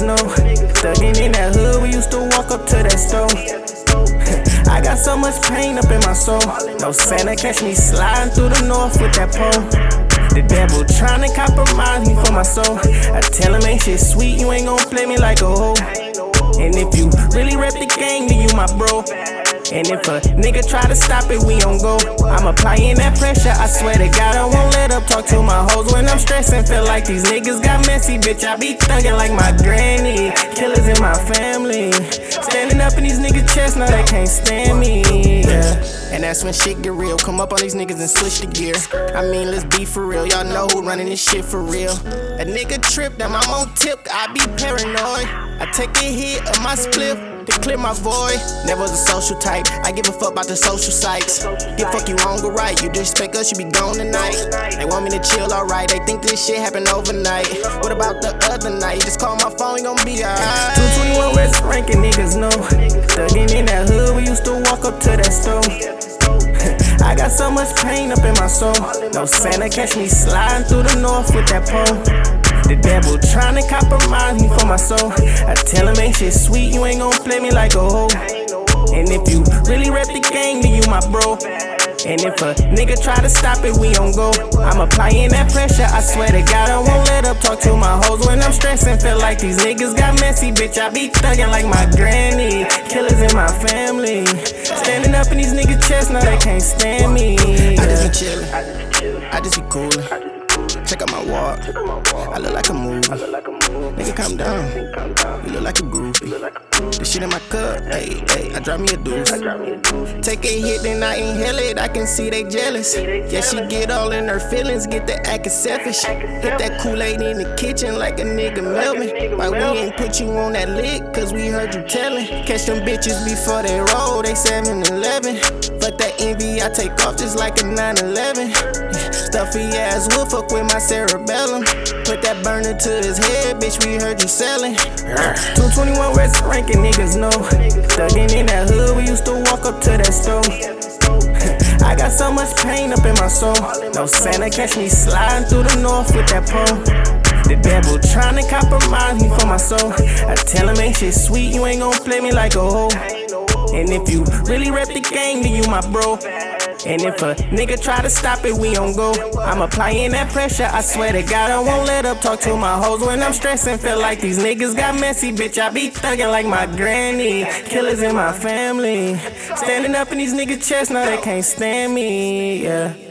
know. Thuggin' in that hood, we used to walk up to that store. I got so much pain up in my soul. No Santa catch me sliding through the north with that pole. The devil tryna compromise me for my soul. I tell him ain't shit sweet, you ain't gon' play me like a hoe. And if you really rep the gang, then you my bro. And if a nigga try to stop it, we on go. I'm applying that pressure, I swear to God I won't let up. Talk to my hoes when I'm stressing. Feel like these niggas got messy, bitch, I be thuggin' like my granny. Killers in my family, standing up in these niggas' chests, now they can't stand me, yeah. And that's when shit get real, come up on these niggas and switch the gear. I mean, let's be for real, y'all know who running this shit for real. A nigga trip, now I'm on tip, I be paranoid. I take a hit of my split to clear my void. Never was a social type, I give a fuck about the social sites. Give fuck you wrong or right, you disrespect us, you be gone tonight. They want me to chill, alright, they think this shit happened overnight. What about the other night? You just call my phone, you gon' be alright. 221 West ranking niggas know. Thuggin' in that hood, we used to walk up to that store. I got so much pain up in my soul. No Santa catch me sliding through the north with that pole. The devil tryna compromise me for my soul. I tell him ain't shit sweet, you ain't gon' play me like a hoe. And if you really rep the gang, then you my bro. And if a nigga try to stop it, we on go. I'm applying that pressure, I swear to God I won't let up. Talk to my hoes when I'm stressing. Feel like these niggas got messy, bitch, I be thuggin' like my granny. Killers in my family, standing up in these niggas' chests, now they can't stand me, yeah. I just be chillin', I just be coolin'. Check out my walk, I look like a movie. Nigga, calm down, you look like a groupie. The shit in my cup, ayy, I drop me a deuce. Take a hit, then I inhale it, I can see they jealous. Yeah, she get all in her feelings, get the acting selfish. Hit that Kool-Aid in the kitchen like a nigga Melvin. Why we ain't put you on that lick, cause we heard you tellin'. Catch them bitches before they roll, they 7-11. Fuck that envy, I take off just like a 911. Stuffy ass wood, fuck with my cerebellum. Put that burner to his head, bitch, we heard you sellin'. 221 West ranking niggas know. Thuggin' in that hood, we used to walk up to that store. I got so much pain up in my soul. No Santa catch me sliding through the north with that pole. The devil tryna compromise me for my soul. I tell him ain't shit sweet, you ain't gon' play me like a hoe. And if you really rep the gang, then you my bro. And if a nigga try to stop it, we on go. I'm applying that pressure, I swear to God I won't let up. Talk to my hoes when I'm stressing. Feel like these niggas got messy, bitch, I be thuggin' like my granny. Killers in my family, standing up in these niggas' chests, now they can't stand me, yeah.